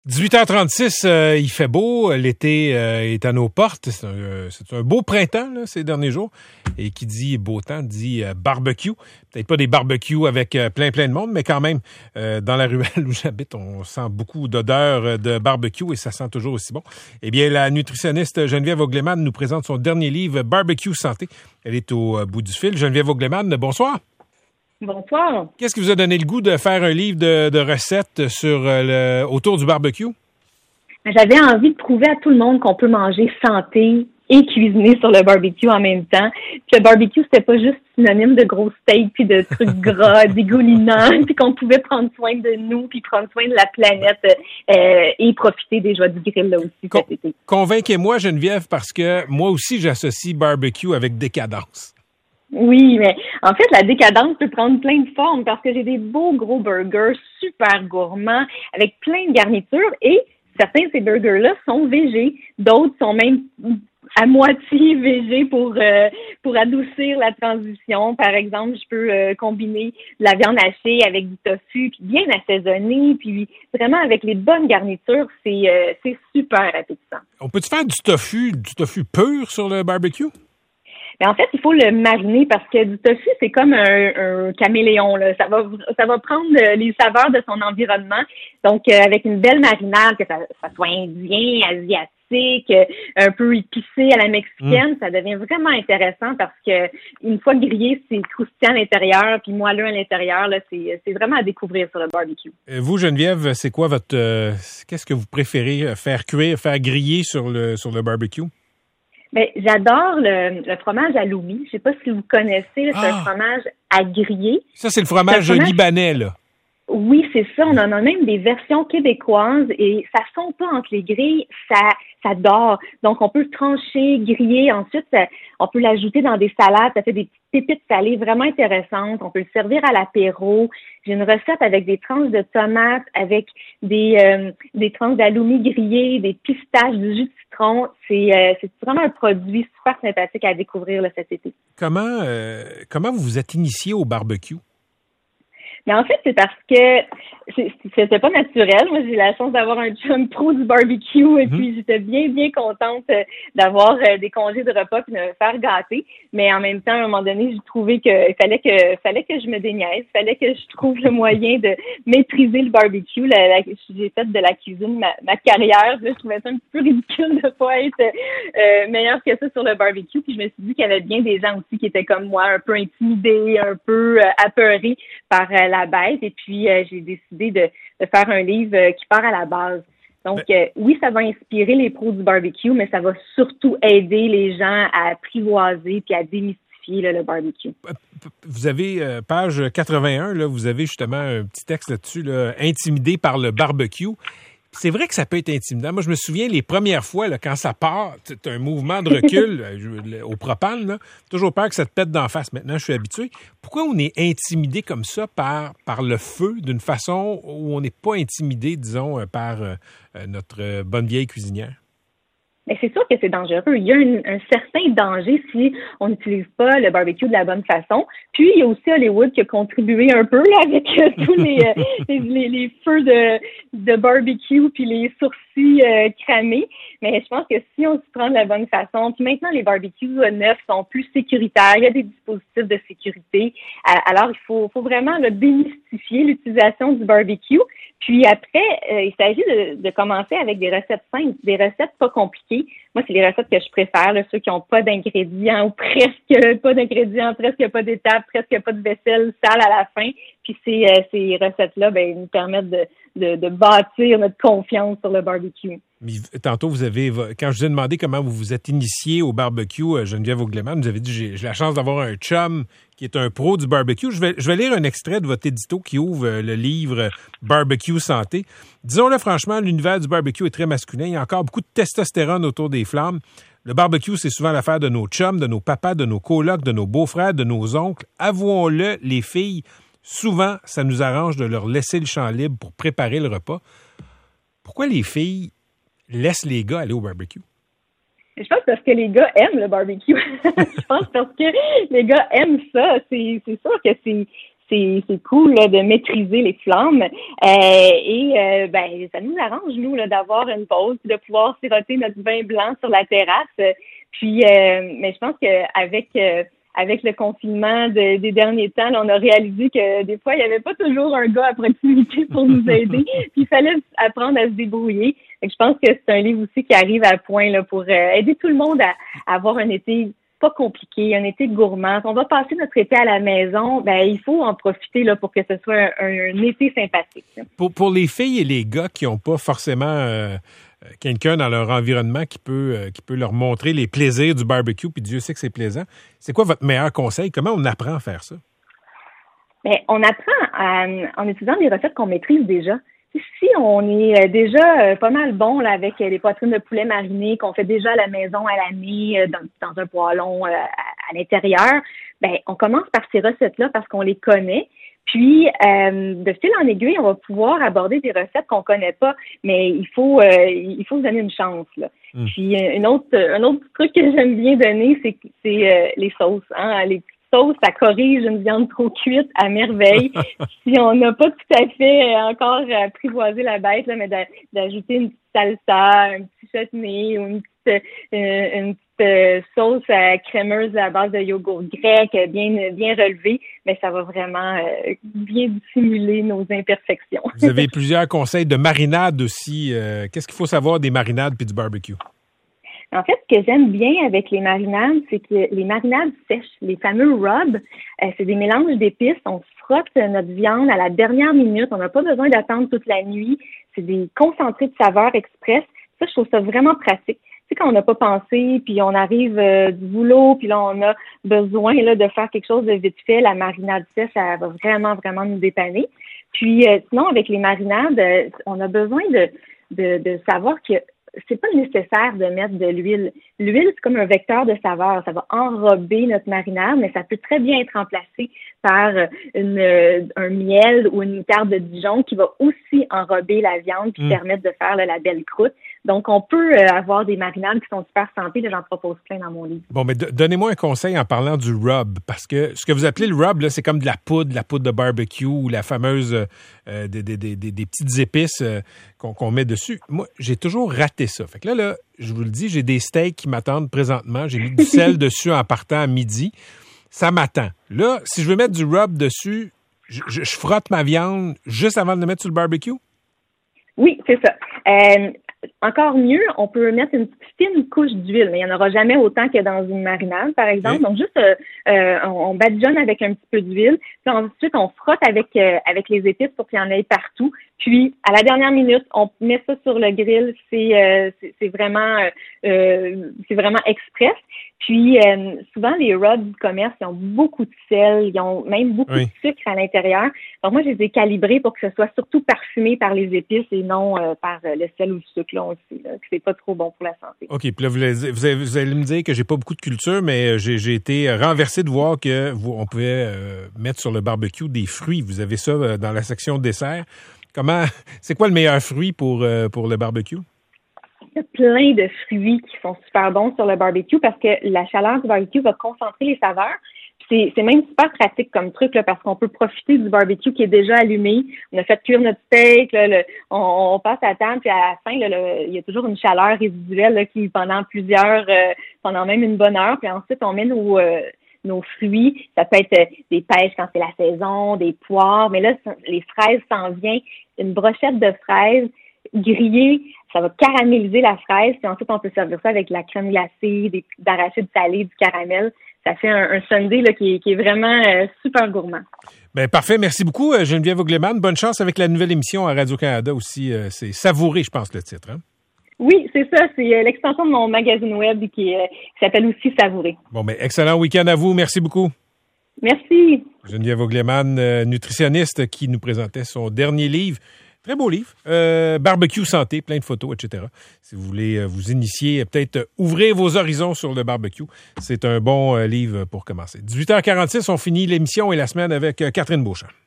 18h36, il fait beau, l'été est à nos portes. C'est un beau printemps là, ces derniers jours. Et qui dit beau temps dit barbecue. Peut-être pas des barbecues avec plein de monde, mais quand même, dans la ruelle où j'habite, on sent beaucoup d'odeurs de barbecue et ça sent toujours aussi bon. Eh bien, la nutritionniste Geneviève Augleman nous présente son dernier livre, Barbecue Santé. Elle est au bout du fil. Geneviève Augleman, bonsoir. Bonsoir. Qu'est-ce qui vous a donné le goût de faire un livre de recettes sur autour du barbecue? J'avais envie de prouver à tout le monde qu'on peut manger santé et cuisiner sur le barbecue en même temps. Puis le barbecue, c'était pas juste synonyme de gros steaks puis de trucs gras, dégoulinants, puis qu'on pouvait prendre soin de nous puis prendre soin de la planète et profiter des joies du grill là aussi cet été. Convainquez-moi, Geneviève, parce que moi aussi, j'associe barbecue avec décadence. Oui, mais en fait, la décadence peut prendre plein de formes parce que j'ai des beaux gros burgers super gourmands avec plein de garnitures et certains de ces burgers-là sont végés, d'autres sont même à moitié végés pour adoucir la transition. Par exemple, je peux combiner de la viande hachée avec du tofu, puis bien assaisonné, puis vraiment avec les bonnes garnitures, c'est super appétissant. On peut-tu faire du tofu pur sur le barbecue? Mais en fait, il faut le mariner parce que du tofu, c'est comme un caméléon, là. Ça va prendre les saveurs de son environnement. Donc, avec une belle marinade, que ça soit indien, asiatique, un peu épicé à la mexicaine, ça devient vraiment intéressant parce que une fois grillé, c'est croustillant à l'intérieur, puis moelleux à l'intérieur. Là, c'est vraiment à découvrir sur le barbecue. Vous, Geneviève, c'est quoi qu'est-ce que vous préférez faire cuire, faire griller sur le barbecue? Ben, j'adore le fromage halloumi. Je sais pas si vous connaissez, là, c'est un fromage à griller. Ça, c'est le fromage libanais, là. Oui, c'est ça. On en a même des versions québécoises et ça fond pas entre les grilles, ça dort. Donc, on peut trancher, griller. Ensuite, on peut l'ajouter dans des salades. Ça fait des petites pépites salées vraiment intéressantes. On peut le servir à l'apéro. J'ai une recette avec des tranches de tomates, avec des tranches d'halloumi grillées, des pistaches, du jus de citron. C'est vraiment un produit super sympathique à découvrir là, cet été. Comment vous vous êtes initié au barbecue? Mais en fait, c'est parce que c'était pas naturel. Moi, j'ai la chance d'avoir un chum pro du barbecue et puis j'étais bien contente d'avoir des congés de repas puis de me faire gâter. Mais en même temps, à un moment donné, j'ai trouvé qu'il fallait que je me déniaise, fallait que je trouve le moyen de maîtriser le barbecue. J'ai fait de la cuisine ma carrière. Là, je trouvais ça un petit peu ridicule de pas être meilleure que ça sur le barbecue. Puis je me suis dit qu'il y avait bien des gens aussi qui étaient comme moi, un peu intimidés, un peu apeurés par la bête, et puis j'ai décidé de faire un livre qui part à la base. Donc, oui, ça va inspirer les pros du barbecue, mais ça va surtout aider les gens à apprivoiser puis à démystifier là, le barbecue. Vous avez, page 81, là, vous avez justement un petit texte là-dessus, là, intimidé par le barbecue. C'est vrai que ça peut être intimidant. Moi, je me souviens les premières fois, là, quand ça part, c'est un mouvement de recul au propane, là, toujours peur que ça te pète d'en face. Maintenant, je suis habitué. Pourquoi on est intimidé comme ça par le feu, d'une façon où on n'est pas intimidé, disons, par notre bonne vieille cuisinière? Mais c'est sûr que c'est dangereux. Il y a un certain danger si on n'utilise pas le barbecue de la bonne façon. Puis, il y a aussi Hollywood qui a contribué un peu là, avec tous les feux de barbecue puis les sourcils cramés. Mais je pense que si on s'y prend de la bonne façon, puis maintenant, les barbecues neufs sont plus sécuritaires. Il y a des dispositifs de sécurité. Alors, il faut vraiment là, démystifier l'utilisation du barbecue. Puis après, il s'agit de commencer avec des recettes simples, des recettes pas compliquées. Moi, c'est les recettes que je préfère, là, ceux qui n'ont pas d'ingrédients ou presque pas d'ingrédients, presque pas d'étapes, presque pas de vaisselle sale à la fin. Puis ces recettes-là, nous permettent de bâtir notre confiance sur le barbecue. Mais tantôt, quand je vous ai demandé comment vous vous êtes initié au barbecue, Geneviève Augleman, vous avez dit j'ai la chance d'avoir un chum qui est un pro du barbecue. Je vais lire un extrait de votre édito qui ouvre le livre Barbecue Santé. Disons-le franchement, l'univers du barbecue est très masculin. Il y a encore beaucoup de testostérone autour des flammes. Le barbecue, c'est souvent l'affaire de nos chums, de nos papas, de nos colocs, de nos beaux-frères, de nos oncles. Avouons-le, les filles, souvent, ça nous arrange de leur laisser le champ libre pour préparer le repas. Pourquoi les filles laissent les gars aller au barbecue? Je pense parce que les gars aiment le barbecue. Je pense parce que les gars aiment ça. C'est sûr que c'est c'est cool là, de maîtriser les flammes. Ça nous arrange, nous, là, d'avoir une pause, de pouvoir siroter notre vin blanc sur la terrasse. Mais je pense qu'avec le confinement des derniers temps, là, on a réalisé que des fois, il n'y avait pas toujours un gars à proximité pour nous aider. Puis il fallait apprendre à se débrouiller. Donc, je pense que c'est un livre aussi qui arrive à point là, pour aider tout le monde à avoir un été pas compliqué, un été gourmand. On va passer notre été à la maison, il faut en profiter là, pour que ce soit un été sympathique. Pour les filles et les gars qui n'ont pas forcément quelqu'un dans leur environnement qui peut leur montrer les plaisirs du barbecue, puis Dieu sait que c'est plaisant, c'est quoi votre meilleur conseil? Comment on apprend à faire ça? On apprend en utilisant des recettes qu'on maîtrise déjà. Si on est déjà pas mal bon là, avec les poitrines de poulet marinées qu'on fait déjà à la maison à l'année dans un poêlon à l'intérieur, on commence par ces recettes-là parce qu'on les connaît. Puis, de fil en aiguille, on va pouvoir aborder des recettes qu'on connaît pas, mais il faut se donner une chance, là. Puis, un autre truc que j'aime bien donner, c'est les sauces, hein, les sauce, ça corrige une viande trop cuite à merveille. Si on n'a pas tout à fait encore apprivoisé la bête, là, mais d'ajouter une petite salsa, un petit chutney ou une petite sauce crémeuse à base de yogourt grec bien relevée, mais ça va vraiment bien dissimuler nos imperfections. Vous avez plusieurs conseils de marinade aussi. Qu'est-ce qu'il faut savoir des marinades puis du barbecue? En fait, ce que j'aime bien avec les marinades, c'est que les marinades sèches, les fameux rubs, c'est des mélanges d'épices. On frotte notre viande à la dernière minute. On n'a pas besoin d'attendre toute la nuit. C'est des concentrés de saveurs express. Ça, je trouve ça vraiment pratique. Tu sais, quand on n'a pas pensé, puis on arrive du boulot, puis là, on a besoin là de faire quelque chose de vite fait, la marinade sèche, ça va vraiment, vraiment nous dépanner. Puis, sinon, avec les marinades, on a besoin de savoir que c'est pas nécessaire de mettre de l'huile. L'huile, c'est comme un vecteur de saveur. Ça va enrober notre marinade, mais ça peut très bien être remplacé par un miel ou une moutarde de Dijon qui va aussi enrober la viande puis permettre de faire la belle croûte. Donc, on peut avoir des marinades qui sont super santé. Là, j'en propose plein dans mon livre. Bon, mais donnez-moi un conseil en parlant du rub, parce que ce que vous appelez le rub, là, c'est comme de la poudre de barbecue ou la fameuse des petites épices qu'on met dessus. Moi, j'ai toujours raté ça. Fait que là, je vous le dis, j'ai des steaks qui m'attendent présentement. J'ai mis du sel dessus en partant à midi. Ça m'attend. Là, si je veux mettre du rub dessus, je frotte ma viande juste avant de le mettre sur le barbecue? Oui, c'est ça. Encore mieux, on peut mettre une fine couche d'huile, mais il n'y en aura jamais autant que dans une marinade, par exemple. Okay. Donc, juste, on badigeonne avec un petit peu d'huile. Puis ensuite, on frotte avec les épices pour qu'il y en ait partout. Puis, à la dernière minute, on met ça sur le grill. C'est vraiment express. Puis, souvent, les rubs du commerce, ils ont beaucoup de sel, ils ont même beaucoup de sucre à l'intérieur. Donc, moi, je les ai calibrés pour que ce soit surtout parfumé par les épices et non par le sel ou le sucre, là, aussi, là, que c'est pas trop bon pour la santé. OK. Puis là, vous allez me dire que j'ai pas beaucoup de culture, mais j'ai été renversé de voir on pouvait mettre sur le barbecue des fruits. Vous avez ça dans la section dessert. C'est quoi le meilleur fruit pour le barbecue? Il y a plein de fruits qui sont super bons sur le barbecue parce que la chaleur du barbecue va concentrer les saveurs. C'est même super pratique comme truc là, parce qu'on peut profiter du barbecue qui est déjà allumé. On a fait cuire notre steak, là, on passe à table, puis à la fin, là, il y a toujours une chaleur résiduelle là, qui pendant même une bonne heure. Puis ensuite, on met nos fruits. Ça peut être des pêches quand c'est la saison, des poires. Mais là, les fraises s'en viennent. Une brochette de fraises grillées, ça va caraméliser la fraise. Puis ensuite, on peut servir ça avec de la crème glacée, d'arachides salés, du caramel. Ça fait un sundae là, qui est vraiment super gourmand. Bien, parfait. Merci beaucoup, Geneviève Augleman. Bonne chance avec la nouvelle émission à Radio-Canada aussi. C'est Savouré, je pense, le titre. Hein? Oui, c'est ça. C'est l'extension de mon magazine web qui s'appelle aussi Savouré. Bon, mais excellent week-end à vous. Merci beaucoup. Merci. Geneviève Augleman, nutritionniste, qui nous présentait son dernier livre. Très beau livre. Barbecue santé, plein de photos, etc. Si vous voulez vous initier, peut-être ouvrir vos horizons sur le barbecue. C'est un bon livre pour commencer. 18h46, on finit l'émission et la semaine avec Catherine Beauchamp.